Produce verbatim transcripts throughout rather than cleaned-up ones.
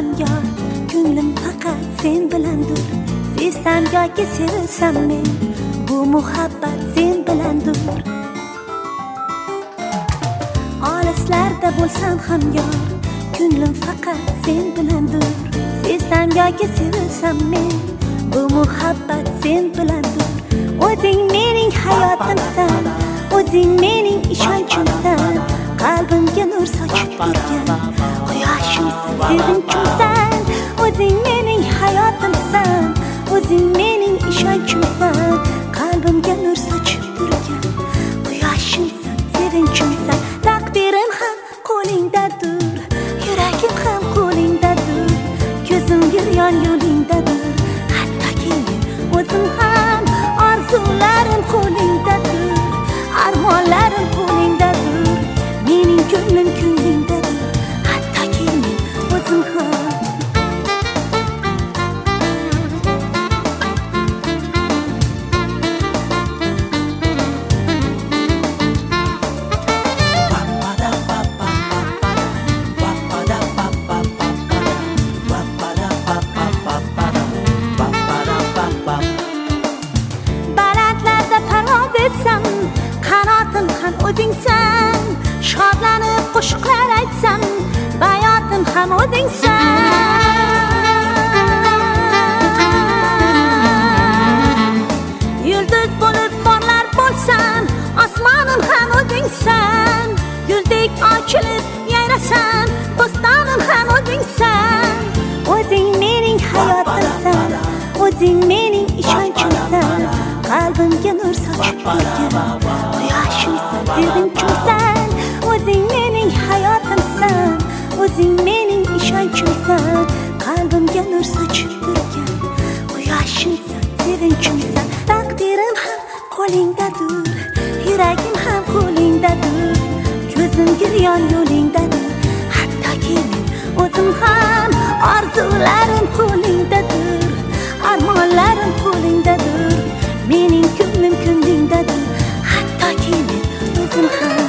ham yor, ko'nglim faqat sen bilandir. Sevsam yoki sevilsam men, bu muhabbat sen bilandir. Olislarda bo'lsam ham yor, ko'nglim faqat sen bilandir. Sevsam yoki sevilsam men, bu muhabbat sen bilandir. O'zing mening hayotimsan, o'zing mening ishonchimsan, qalbimga nur sochib bergan quyoshimsan, sevinchimsan. O'zing mening hayotimsan, o'zing mening ishonchimsan, qalbimga nur sochib bergan quyoshimsan, sevinchimsan. Taqdirim ham qo'lingdadir, yuragim ham qo'lingdadir, ko'zim giryon yo'lingdadir. Hattoki men o'zim ham orzularim qo'lingdadir, armonlarim qo'lingdadir, mening ko'nglim ko'nglingdadir. Hattoki men o'zim ham qanotim ham o'zingsan, shodlanib qo'shiqlar aytsam, bayotim ham o'zingsan. Yulduz bo'lib porlar bo'lsam, osmonim ham o'zingsan. Guldek ochilib yayrasam, bo'stonim ham o'zingsan. O'zing mening hayotimsan, o'zing mening ishonchimsan, qalbimga nur sochib bergan quyoshimsan, sevinchimsan. O'zing mening hayotimsan, o'zing mening ishonchimsan, qalbimga nur sochib bergan quyoshimsan, sevinchimsan. Taqdirim ham qo'lingdadir, yuragim ham qo'lingdadir, ko'zim giryon yo'lingdadir. Hattoki men o'zim ham orzularim qo'lingdadir, armonlarim qo'lingdadir, mening ko'nglim ko'nglingdadir. Hattoki men o'zim ham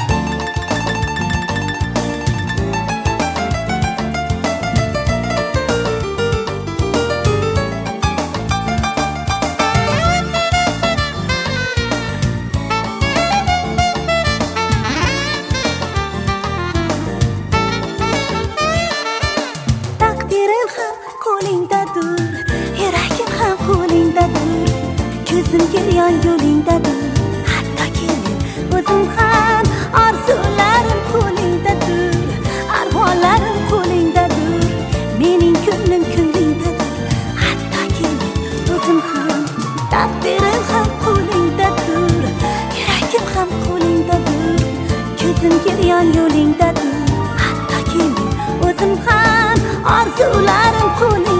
taqdirim ham qo'lingdadir, yuragim ham qo'lingdadir, ko'zim giryon yo'lingdadir. Hattoki men o'zim ham orzularim qo'lingdadir, armonlarim qo'lingdadir, mening ko'nglim ko'nglingdadir. Hattoki men o'zim ham taqdirim ham qo'lingdadir, yuragim ham qo'lingdadir, ko'zim giryon yo'lingdadir. Hattoki men o'zim ham orzularim qo'lingdadir.